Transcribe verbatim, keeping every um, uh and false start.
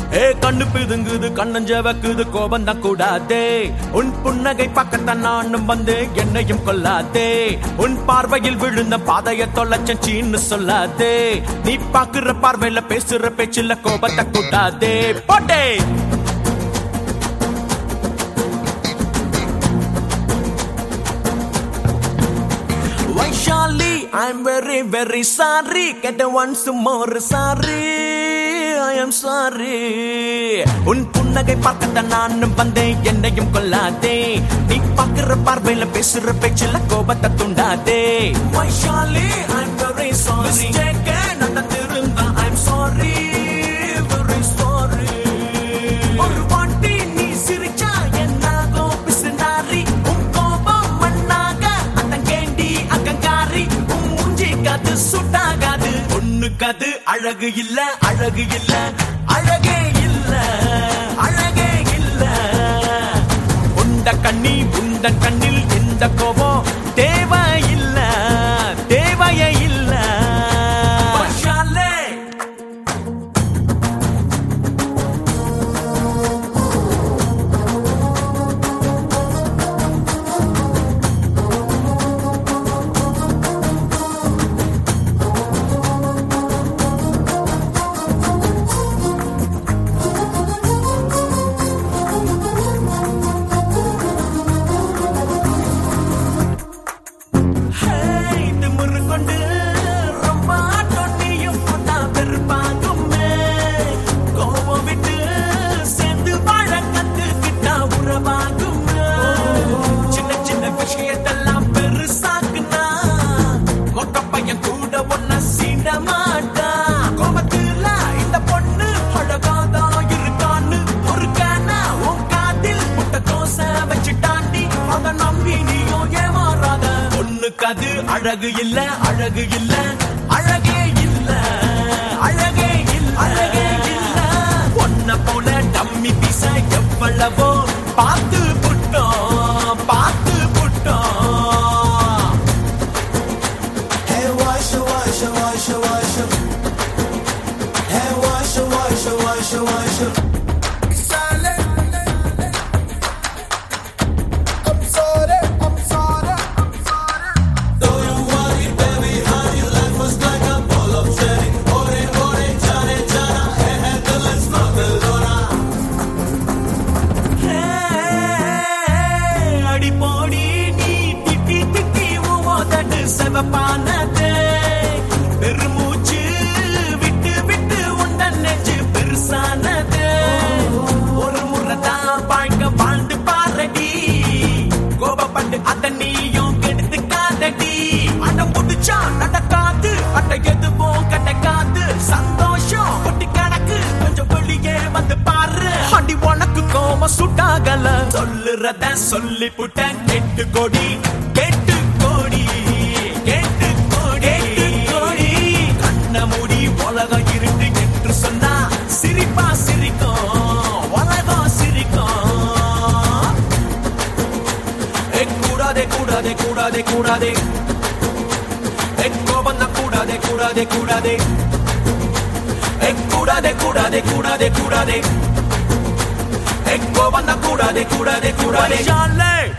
ஏ கண்ணு பிதுங்குது கண்ணஞ்ச வைக்குது கோபம் தான் கூடாதே உன் புன்னகை பக்கத்தான் நானும் வந்து என்னையும் கொல்லாதே உன் பார்வையில் விழுந்த பாதைய தொலைச்சன் சீன்னு சொல்லாதே நீ பாக்குற பார்வையில பேசுற பேச்சுல கோபத்தை கூட்டாதே போட்டே Vaishali, I'm very very sorry. Get once more sorry. I am sorry. உன் புன்னகை பார்க்கத்தான் நானும் வந்தேன் என்னையும் கொல்லாதே நீ பாக்குற பார்வையில பேசுற பேச்சுல கோபத்தை துண்டாதே Vaishali, I'm very sorry. Mistake நடந்திருந்தா I'm sorry, very sorry. ஒரு வாட்டி நீ சிரிச்சா என்னாகும் பிசுநாரி உன் கோபம் மண்ணாக அத்தங்கேண்டி அகங்காரி உன் மூஞ்சிக்காது சுட்டாகாது ஒண்ணுக்காது அழகு இல்ல அழகு இல்ல அழகே இல்ல அழகே இல்ல உண்ட கண்ணி உண்ட கண்ணில் இந்த கோபம் தேவையில்ல தேவையே இல்ல அது அழகு இல்ல அழகு இல்ல அழகே இல்ல அழகே இல்ல அழகே இல்ல ஒன்ன போல டம்மி பீச எவ்வளவோ பார்த்து புட்டோம் பார்த்து புட்டோம் Hey wash wash wash wash Hey wash wash wash wash செவப்பானதே பெருமூச்சு விட்டு விட்டு உண்டன் நெஞ்சு பெருசானதே ஒரு முறைதான் வாழ்க்கை வாழ்ந்து பாரடி கோபப்பட்டு அத நீயும் கெடுத்துக்காதடி அடம் புடிச்சா நடக்காது அட்ட எதுவும் கிடைக்காது சந்தோஷம் கொட்டி கணக்கு கொஞ்சம் வெளியே வந்து பாரு அடி உனக்கு கோபம் சுட்டாகல சொல்லுறத சொல்லி புட்டேன் எட்டு கோடி எட்டு கோடி உலகம் இருந்து என்று சொன்னா சிரிப்பா சிரிக்கும் உலகம் சிரிக்கும் கூடாதே கூடாதே கூடாதே கூடாதே கோபம் தான் கூடாதே கூடாதே கூடாதே கூடாதே கூடாதே கூடாதே கூடாதே கோபம் தான் கூடாதே கூடாதே கூடாதே